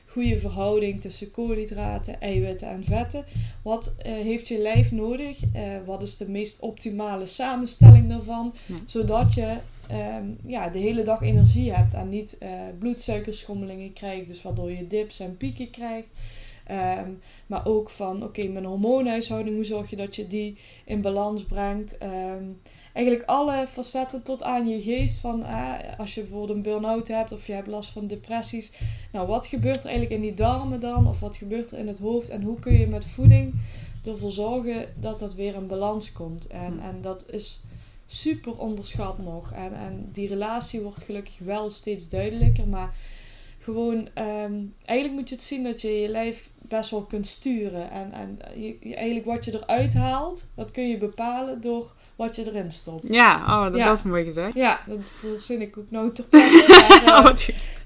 goede verhouding tussen koolhydraten, eiwitten en vetten. Wat heeft je lijf nodig? Wat is de meest optimale samenstelling daarvan? Ja. Zodat je de hele dag energie hebt en niet bloedsuikerschommelingen krijgt. Dus waardoor je dips en pieken krijgt. Maar ook van, mijn hormoonhuishouding, hoe zorg je dat je die in balans brengt? Eigenlijk alle facetten tot aan je geest. Van, als je bijvoorbeeld een burn-out hebt of je hebt last van depressies. Nou, wat gebeurt er eigenlijk in die darmen dan? Of wat gebeurt er in het hoofd? En hoe kun je met voeding ervoor zorgen dat dat weer in balans komt? En dat is super onderschat nog. En die relatie wordt gelukkig wel steeds duidelijker. Maar gewoon, eigenlijk moet je het zien dat je je lijf best wel kunt sturen. En eigenlijk wat je eruit haalt, dat kun je bepalen door wat je erin stopt. Ja, dat is mooi gezegd. Ja, dat verzin ik ook nou ter plekke.